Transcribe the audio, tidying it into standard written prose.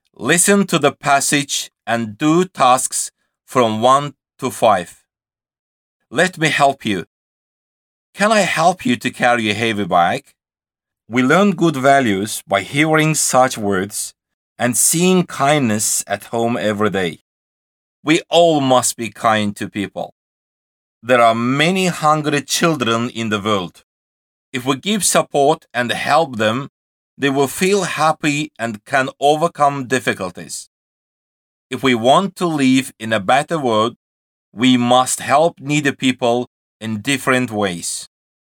Listen to the passage and do tasks from 1 to 5. Let me help you. Can I help you to carry a heavy bag? We learn good values by hearing such words and seeing kindness at home every day. We all must be kind to people. There are many hungry children in the world. If we give support and help them, they will feel happy and can overcome difficulties. If we want to live in a better world, we must help needy people in different ways.